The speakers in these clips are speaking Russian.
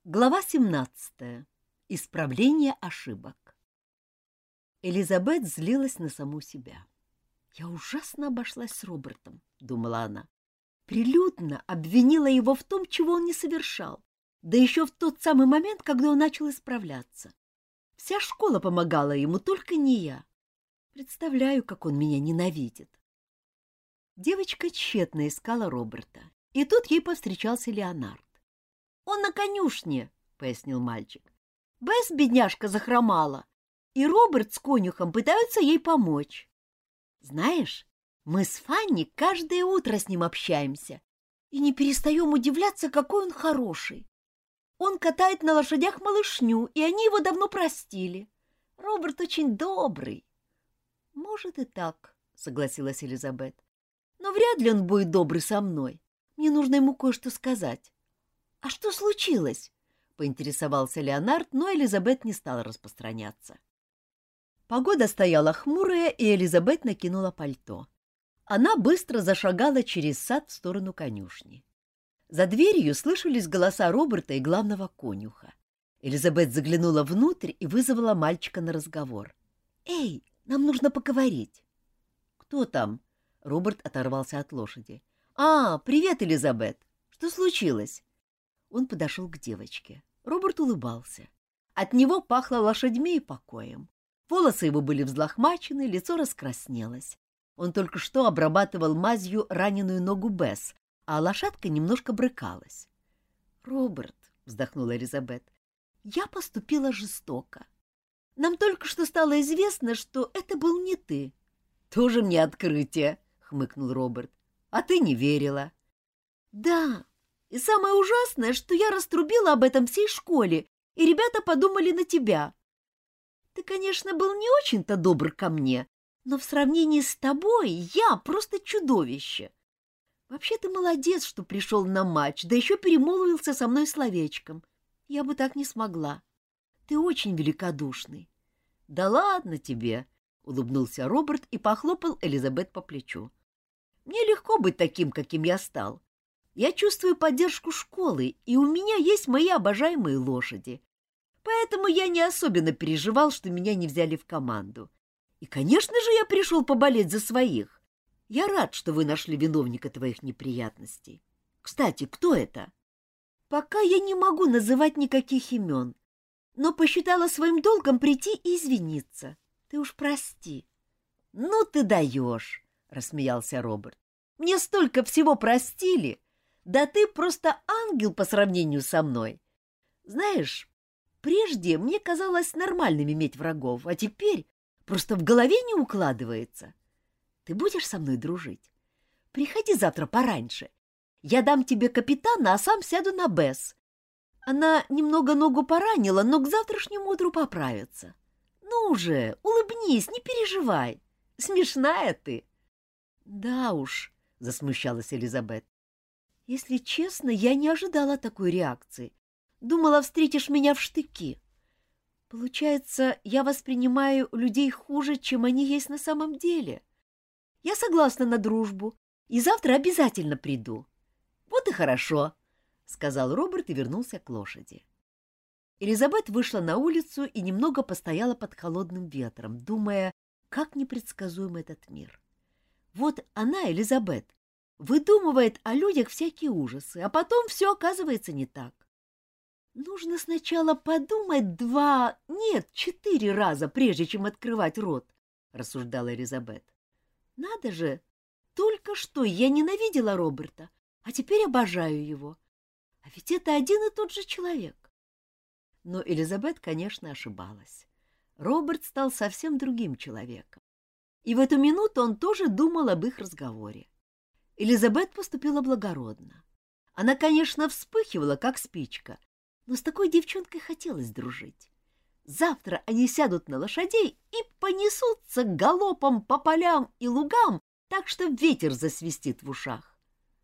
Глава 17. Исправление ошибок. Элизабет злилась на саму себя. «Я ужасно обошлась с Робертом», — думала она. Прилюдно обвинила его в том, чего он не совершал, да еще в тот самый момент, когда он начал исправляться. Вся школа помогала ему, только не я. Представляю, как он меня ненавидит. Девочка тщетно искала Роберта, и тут ей повстречался Леонард. «Он на конюшне», — пояснил мальчик. «Бесс, бедняжка, захромала, и Роберт с конюхом пытаются ей помочь. Знаешь, мы с Фанни каждое утро с ним общаемся и не перестаем удивляться, какой он хороший. Он катает на лошадях малышню, и они его давно простили. Роберт очень добрый». «Может и так», — согласилась Элизабет. «Но вряд ли он будет добрый со мной. Мне нужно ему кое-что сказать». «А что случилось?» — поинтересовался Леонард, но Элизабет не стала распространяться. Погода стояла хмурая, и Элизабет накинула пальто. Она быстро зашагала через сад в сторону конюшни. За дверью слышались голоса Роберта и главного конюха. Элизабет заглянула внутрь и вызвала мальчика на разговор. «Эй, нам нужно поговорить». «Кто там?» — Роберт оторвался от лошади. «А, привет, Элизабет. Что случилось?» Он подошел к девочке. Роберт улыбался. От него пахло лошадьми и покоем. Волосы его были взлохмачены, лицо раскраснелось. Он только что обрабатывал мазью раненую ногу Бесс, а лошадка немножко брыкалась. «Роберт», — вздохнула Элизабет, — «я поступила жестоко. Нам только что стало известно, что это был не ты». «Тоже мне открытие», — хмыкнул Роберт. «А ты не верила». «Да, и самое ужасное, что я раструбила об этом всей школе, и ребята подумали на тебя. Ты, конечно, был не очень-то добр ко мне, но в сравнении с тобой я просто чудовище. Вообще ты молодец, что пришел на матч, да еще перемолвился со мной словечком. Я бы так не смогла. Ты очень великодушный». «Да ладно тебе», — улыбнулся Роберт и похлопал Элизабет по плечу. «Мне легко быть таким, каким я стал. Я чувствую поддержку школы, и у меня есть мои обожаемые лошади. Поэтому я не особенно переживал, что меня не взяли в команду. И, конечно же, я пришел поболеть за своих. Я рад, что вы нашли виновника твоих неприятностей. Кстати, кто это?» «Пока я не могу называть никаких имен, но посчитала своим долгом прийти и извиниться. Ты уж прости». «Ну ты даешь», — рассмеялся Роберт. «Мне столько всего простили. Да ты просто ангел по сравнению со мной. Знаешь, прежде мне казалось нормальным иметь врагов, а теперь просто в голове не укладывается. Ты будешь со мной дружить? Приходи завтра пораньше. Я дам тебе капитана, а сам сяду на Бесс. Она немного ногу поранила, но к завтрашнему утру поправится. Ну же, улыбнись, не переживай. Смешная ты». «Да уж», — засмущалась Элизабет. «Если честно, я не ожидала такой реакции. Думала, встретишь меня в штыки. Получается, я воспринимаю людей хуже, чем они есть на самом деле. Я согласна на дружбу, и завтра обязательно приду». «Вот и хорошо», — сказал Роберт и вернулся к лошади. Элизабет вышла на улицу и немного постояла под холодным ветром, думая, как непредсказуем этот мир. Вот она, Элизабет, выдумывает о людях всякие ужасы, а потом все оказывается не так. Нужно сначала подумать 2, нет, 4 раза, прежде чем открывать рот, — рассуждала Элизабет. Надо же, только что я ненавидела Роберта, а теперь обожаю его. А ведь это один и тот же человек. Но Элизабет, конечно, ошибалась. Роберт стал совсем другим человеком. И в эту минуту он тоже думал об их разговоре. Элизабет поступила благородно. Она, конечно, вспыхивала, как спичка, но с такой девчонкой хотелось дружить. Завтра они сядут на лошадей и понесутся галопом по полям и лугам, так что ветер засвистит в ушах.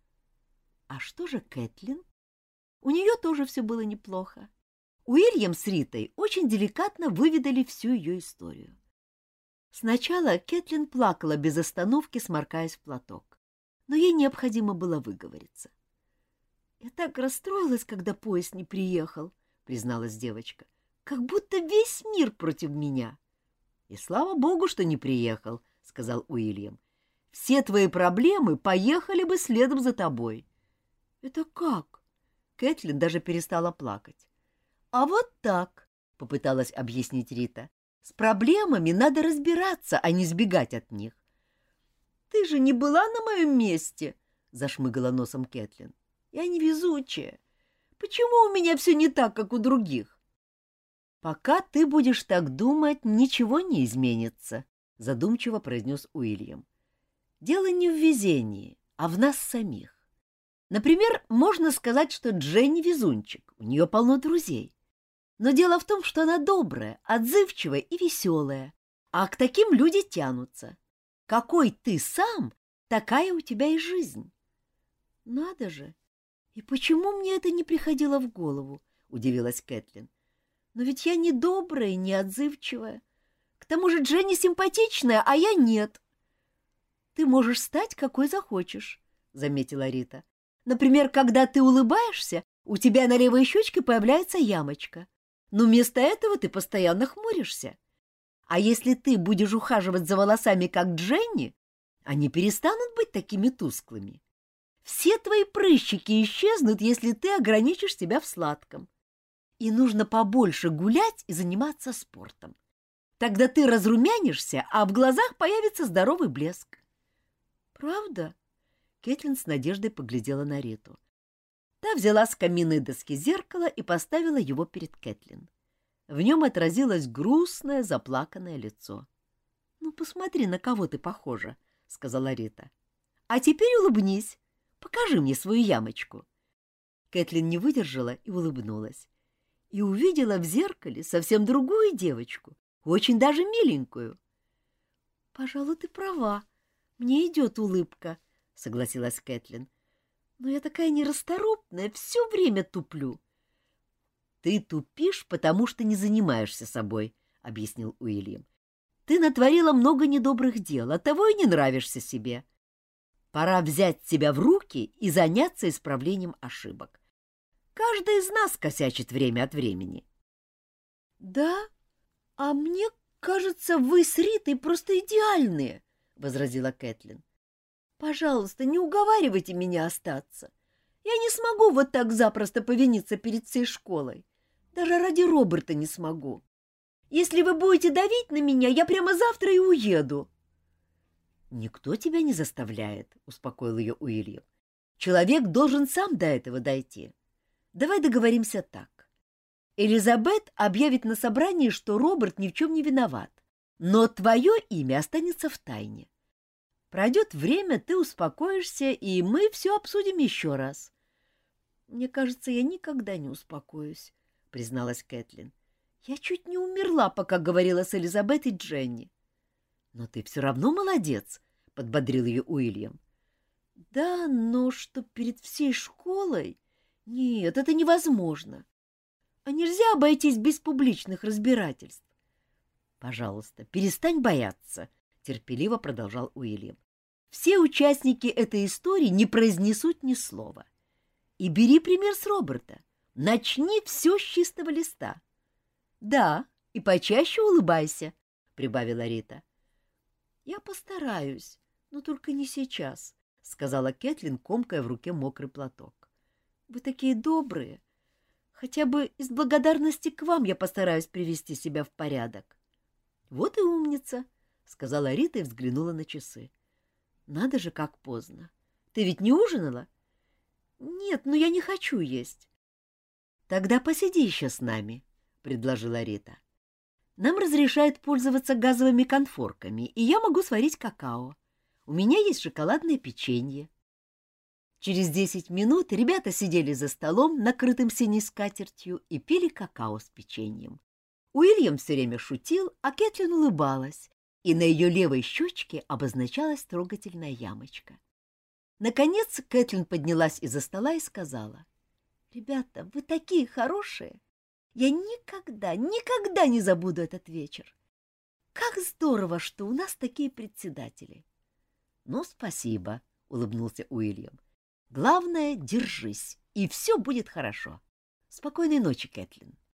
А что же Кэтлин? У нее тоже все было неплохо. Уильям с Ритой очень деликатно выведали всю ее историю. Сначала Кэтлин плакала без остановки, сморкаясь в платок, но ей необходимо было выговориться. «Я так расстроилась, когда поезд не приехал», призналась девочка. Как будто весь мир против меня. И слава богу, что не приехал, сказал Уильям. Все твои проблемы поехали бы следом за тобой. Это как? Кэтлин даже перестала плакать. А вот так, попыталась объяснить Рита. С проблемами надо разбираться, а не сбегать от них. Ты же не была на моем месте, зашмыгала носом Кэтлин. Я невезучая. Почему у меня все не так, как у других? Пока ты будешь так думать, ничего не изменится, задумчиво произнес Уильям. Дело не в везении, а в нас самих. Например, можно сказать, что Дженни везунчик, у нее полно друзей. Но дело в том, что она добрая, отзывчивая и веселая, а к таким люди тянутся. Какой ты сам, такая у тебя и жизнь. Надо же! И почему мне это не приходило в голову? Удивилась Кэтлин. Но ведь я не добрая, не отзывчивая. К тому же Дженни симпатичная, а я нет. Ты можешь стать какой захочешь, заметила Рита. Например, когда ты улыбаешься, у тебя на левой щечке появляется ямочка. Но вместо этого ты постоянно хмуришься. А если ты будешь ухаживать за волосами, как Дженни, они перестанут быть такими тусклыми. Все твои прыщики исчезнут, если ты ограничишь себя в сладком. И нужно побольше гулять и заниматься спортом. Тогда ты разрумянишься, а в глазах появится здоровый блеск. Правда? Кэтлин с надеждой поглядела на Риту. Та взяла с каминной доски зеркало и поставила его перед Кэтлин. В нем отразилось грустное, заплаканное лицо. — Ну, посмотри, на кого ты похожа, — сказала Рита. — А теперь улыбнись. Покажи мне свою ямочку. Кэтлин не выдержала и улыбнулась. И увидела в зеркале совсем другую девочку, очень даже миленькую. — Пожалуй, ты права. Мне идет улыбка, — согласилась Кэтлин. — Но я такая нерасторопная, все время туплю. — Ты тупишь, потому что не занимаешься собой, — объяснил Уильям. — Ты натворила много недобрых дел, оттого и не нравишься себе. Пора взять себя в руки и заняться исправлением ошибок. Каждый из нас косячит время от времени. — Да, а мне кажется, вы с Ритой просто идеальные, — возразила Кэтлин. — Пожалуйста, не уговаривайте меня остаться. Я не смогу вот так запросто повиниться перед всей школой. Даже ради Роберта не смогу. Если вы будете давить на меня, я прямо завтра и уеду. — Никто тебя не заставляет, — успокоил ее Уильям. — Человек должен сам до этого дойти. Давай договоримся так. Элизабет объявит на собрании, что Роберт ни в чем не виноват, но твое имя останется в тайне. Пройдет время, ты успокоишься, и мы все обсудим еще раз. — Мне кажется, я никогда не успокоюсь, — призналась Кэтлин. — Я чуть не умерла, пока говорила с Элизабет и Дженни. — Но ты все равно молодец, — подбодрил ее Уильям. — Да, но что перед всей школой... Нет, это невозможно. А нельзя обойтись без публичных разбирательств. — Пожалуйста, перестань бояться, — терпеливо продолжал Уильям. Все участники этой истории не произнесут ни слова. И бери пример с Роберта. Начни все с чистого листа. — Да, и почаще улыбайся, — прибавила Рита. — Я постараюсь, но только не сейчас, — сказала Кэтлин, комкая в руке мокрый платок. — Вы такие добрые. Хотя бы из благодарности к вам я постараюсь привести себя в порядок. — Вот и умница, — сказала Рита и взглянула на часы. — Надо же, как поздно. Ты ведь не ужинала? — Нет, но я не хочу есть. — Тогда посиди еще с нами, — предложила Рита. — Нам разрешают пользоваться газовыми конфорками, и я могу сварить какао. У меня есть шоколадное печенье. Через 10 минут ребята сидели за столом, накрытым синей скатертью, и пили какао с печеньем. Уильям все время шутил, а Кэтлин улыбалась, и на ее левой щечке обозначалась трогательная ямочка. Наконец Кэтлин поднялась из-за стола и сказала: «Ребята, вы такие хорошие! Я никогда, никогда не забуду этот вечер! Как здорово, что у нас такие председатели!» «Ну, спасибо», — улыбнулся Уильям. «Главное, держись, и все будет хорошо». Спокойной ночи, Кэтлин.